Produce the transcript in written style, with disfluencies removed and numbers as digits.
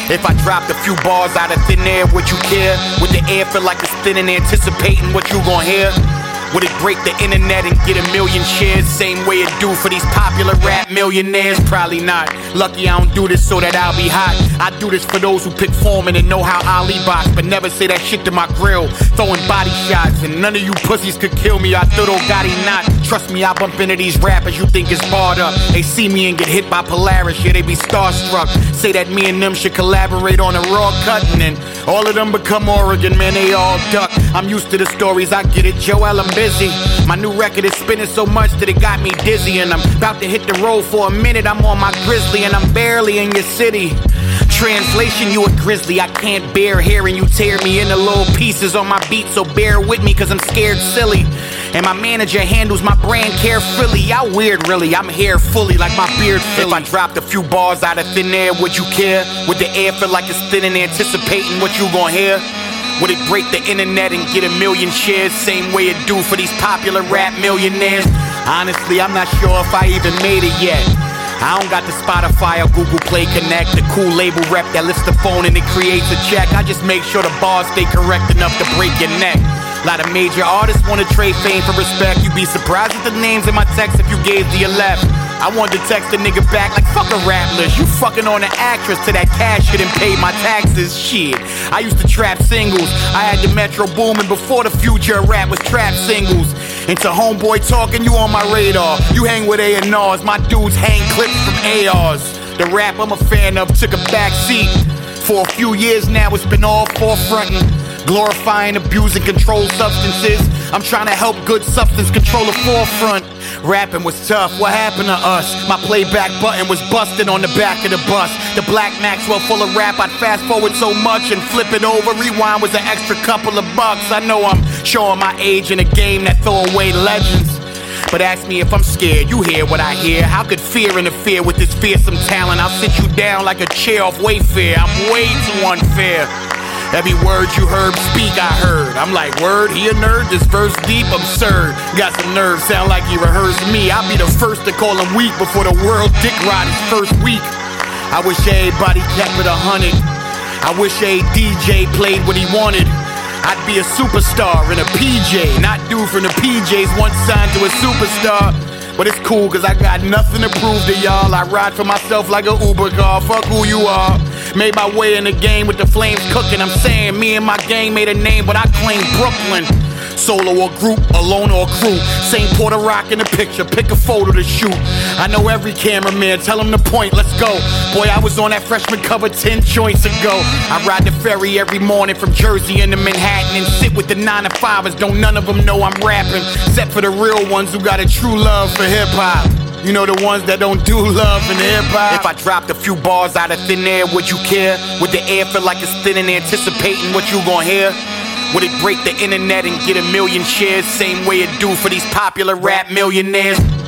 If I dropped a few bars out of thin air, would you care? Would the air feel like it's thin and anticipating what you gon' hear? Would it break the internet and get a million shares? Same way it do for these popular rap millionaires? Probably not. Lucky I don't do this so that I'll be hot. I do this for those who pick Foreman and know how Ali box, but never say that shit to my grill. Throwing body shots and none of you pussies could kill me. I thought, oh Gotti not. Trust me, I bump into these rappers you think is barred up. They see me and get hit by Polaris, yeah, they be starstruck. Say that me and them should collaborate on a raw cut, and then all of them become Oregon, man, they all duck. I'm used to the stories, I get it, Joel, I'm busy. My new record is spinning so much that it got me dizzy, and I'm about to hit the road for a minute. I'm on my Grizzly and I'm barely in your city. Translation, you a grizzly, I can't bear hearing you tear me into little pieces on my beat, so bear with me cause I'm scared silly. And my manager handles my brand carefully. Y'all weird really, I'm here fully like my beard Philly. If I dropped a few bars out of thin air, would you care? Would the air feel like it's thin and anticipating what you gon' hear? Would it break the internet and get a million shares? Same way it do for these popular rap millionaires? Honestly, I'm not sure if I even made it yet. I don't got the Spotify or Google Play Connect, the cool label rep that lifts the phone and it creates a check. I just make sure the bars stay correct enough to break your neck. A lot of major artists wanna trade fame for respect. You'd be surprised at the names in my text if you gave to your left. I wanted to text a nigga back like fuck a rap list. You fucking on an actress till that cash shit and pay my taxes. Shit, I used to trap singles. I had the Metro booming before the future of rap was trap singles. Into homeboy talking, you on my radar. You hang with A&Rs, my dudes hang clips from ARs. The rap I'm a fan of took a back seat. For a few years now it's been all forefronting. Glorifying, abusing controlled substances. I'm trying to help good substance control the forefront. Rapping was tough, what happened to us? My playback button was busted on the back of the bus. The black Maxwell full of rap, I'd fast forward so much and flip it over. Rewind was an extra couple of bucks. I know I'm showing my age in a game that throw away legends. But ask me if I'm scared, you hear what I hear. How could fear interfere with this fearsome talent? I'll sit you down like a chair off Wayfair. I'm way too unfair. Every word you heard speak, I heard. I'm like, word, he a nerd, this verse deep, absurd. Got some nerves, sound like he rehearsed me. I'll be the first to call him weak before the world dick ride his first week. I wish everybody kept it 100. I wish a DJ played what he wanted. I'd be a superstar in a PJ, not dude from the PJs once signed to a superstar. But it's cool cause I got nothing to prove to y'all. I ride for myself like a Uber car, fuck who you are. Made my way in the game with the flames cooking. I'm saying me and my gang made a name, but I claim Brooklyn. Solo or group, alone or crew. Same Puerto Rock in the picture, pick a photo to shoot. I know every cameraman, tell him to point, let's go. Boy, I was on that freshman cover 10 joints ago. I ride the ferry every morning from Jersey into Manhattan and sit with the 9-to-5ers. Don't none of them know I'm rapping, except for the real ones who got a true love for hip-hop. You know, the ones that don't do love in hip-hop. If I dropped a few bars out of thin air, would you care? Would the air feel like it's thin and anticipating what you gon' hear? Would it break the internet and get a million shares? Same way it do for these popular rap millionaires?